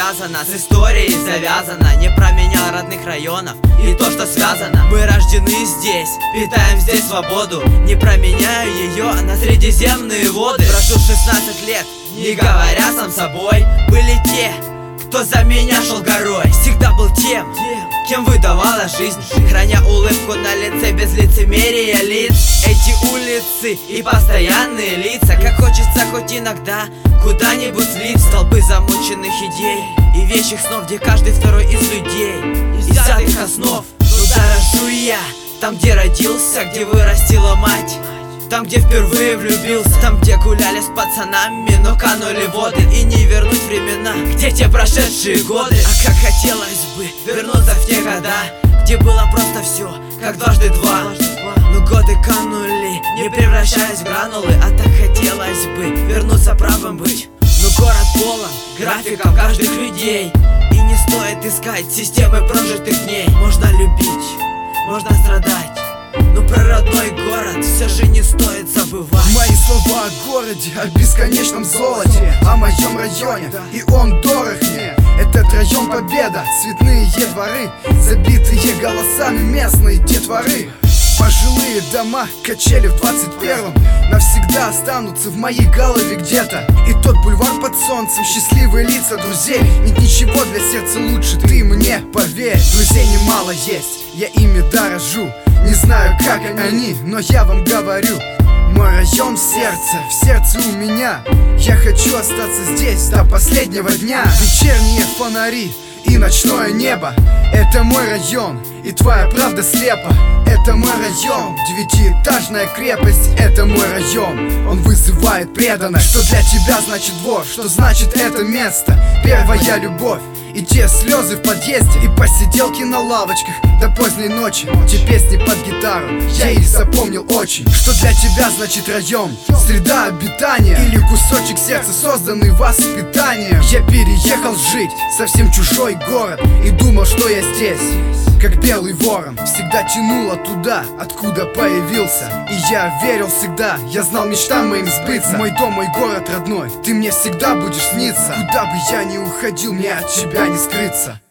связано с историей завязано. Не променял родных районов и то, что связано. Мы рождены здесь, питаем здесь свободу. Не променяю ее на средиземные воды. Прошу 16 лет, не говоря сам собой. Были те, кто за меня шел горой. Всегда был тем, кем выдавала жизнь, храня улыбку на лице без лицемерия лиц. Эти улицы и постоянные лица, как хочется хоть иногда куда-нибудь слиться. Столбы замученных идей и вещих снов, где каждый второй из людей из взятых основ. Туда рожу я, там где родился, где вырастила мать, там где впервые влюбился, там где гуляли с пацанами, но канули воды. И не вернуть времена, где те прошедшие годы. А как хотелось бы вернуться в те года, где было просто все, как дважды два. Но годы канули, не превращаясь в гранулы. А так хотелось бы вернуться правым быть. Но город полон графиком каждых людей, и не стоит искать системы прожитых дней. Можно любить, можно страдать, но про родной город все же не стоит забывать. Мои слова о городе, о бесконечном золоте, о моем районе, и он дорог мне. Этот район победа, цветные дворы, забитые голосами местные детворы. Пожилые дома, качели в 21-м навсегда останутся в моей голове где-то. И тот бульвар под солнцем, счастливые лица друзей. Нет ничего для сердца лучше, ты мне поверь. Друзей немало есть, я ими дорожу. Не знаю, как они, но я вам говорю: мой район в сердце у меня. Я хочу остаться здесь до последнего дня. Вечерние фонари и ночное небо — это мой район, и твоя правда слепа. Это мой район, девятиэтажная крепость. Это мой район, он вызывает преданность. Что для тебя значит двор, что значит это место? Первая любовь и те слезы в подъезде, и посиделки на лавочках до поздней ночи. Те песни под гитару, я их запомнил очень. Что для тебя значит район? Среда обитания или кусочек сердца, созданный воспитанием? Я переехал жить в совсем чужой город и думал, что я здесь как белый ворон. Всегда тянуло туда, откуда появился, и я верил всегда, я знал мечтам моим сбыться. Мой дом, мой город родной, ты мне всегда будешь сниться. Куда бы я ни уходил, мне от тебя не скрыться.